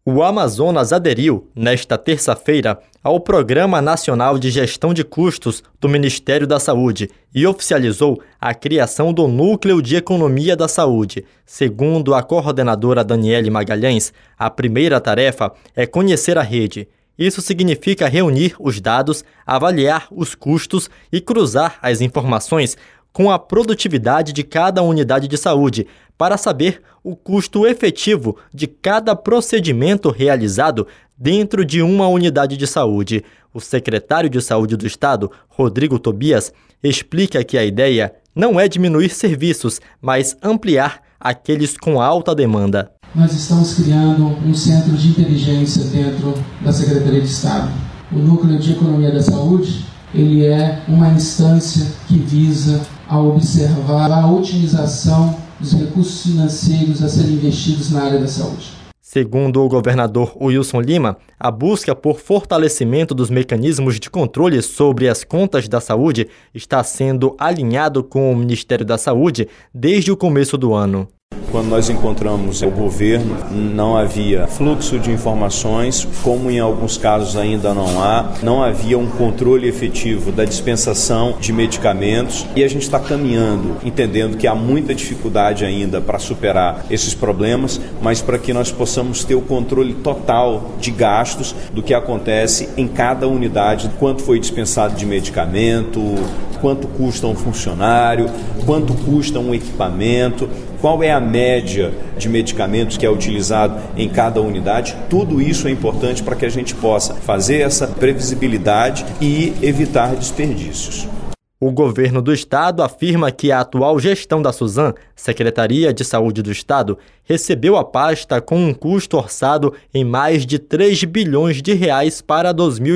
O Amazonas aderiu, nesta terça-feira, ao Programa Nacional de Gestão de Custos do Ministério da Saúde e oficializou a criação do Núcleo de Economia da Saúde. Segundo a coordenadora Daniele Magalhães, a primeira tarefa é conhecer a rede. Isso significa reunir os dados, avaliar os custos e cruzar as informações com a produtividade de cada unidade de saúde, para saber o custo efetivo de cada procedimento realizado dentro de uma unidade de saúde. O secretário de Saúde do Estado, Rodrigo Tobias, explica que a ideia não é diminuir serviços, mas ampliar aqueles com alta demanda. Nós estamos criando um centro de inteligência dentro da Secretaria de Estado. O Núcleo de Economia da Saúde, ele é uma instância que visa a observar a otimização dos recursos financeiros a serem investidos na área da saúde. Segundo o governador Wilson Lima, a busca por fortalecimento dos mecanismos de controle sobre as contas da saúde está sendo alinhado com o Ministério da Saúde desde o começo do ano. Quando nós encontramos o governo, não havia fluxo de informações, como em alguns casos ainda não havia um controle efetivo da dispensação de medicamentos e a gente está caminhando, entendendo que há muita dificuldade ainda para superar esses problemas, mas para que nós possamos ter o controle total de gastos do que acontece em cada unidade, quanto foi dispensado de medicamento, quanto custa um funcionário, quanto custa um equipamento, qual é a média de medicamentos que é utilizado em cada unidade. Tudo isso é importante para que a gente possa fazer essa previsibilidade e evitar desperdícios. O governo do estado afirma que a atual gestão da Suzam, Secretaria de Saúde do Estado, recebeu a pasta com um custo orçado em mais de 3 bilhões de reais para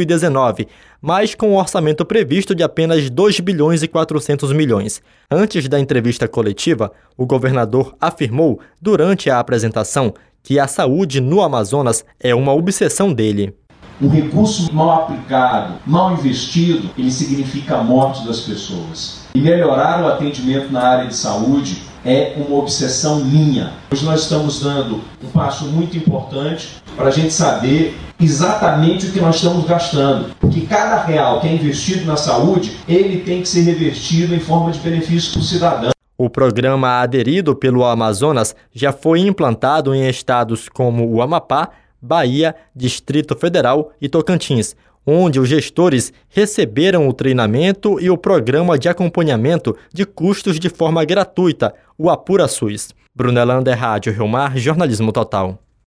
2019, mas com um orçamento previsto de apenas 2 bilhões e 400 milhões. Antes da entrevista coletiva, o governador afirmou, durante a apresentação, que a saúde no Amazonas é uma obsessão dele. Um recurso mal aplicado, mal investido, ele significa a morte das pessoas. E melhorar o atendimento na área de saúde é uma obsessão minha. Hoje nós estamos dando um passo muito importante para a gente saber exatamente o que nós estamos gastando. Porque cada real que é investido na saúde, ele tem que ser revertido em forma de benefício para o cidadão. O programa aderido pelo Amazonas já foi implantado em estados como o Amapá, Bahia, Distrito Federal e Tocantins, onde os gestores receberam o treinamento e o programa de acompanhamento de custos de forma gratuita, o Apura SUS. Brunelander, Rádio Rio Mar, Jornalismo Total.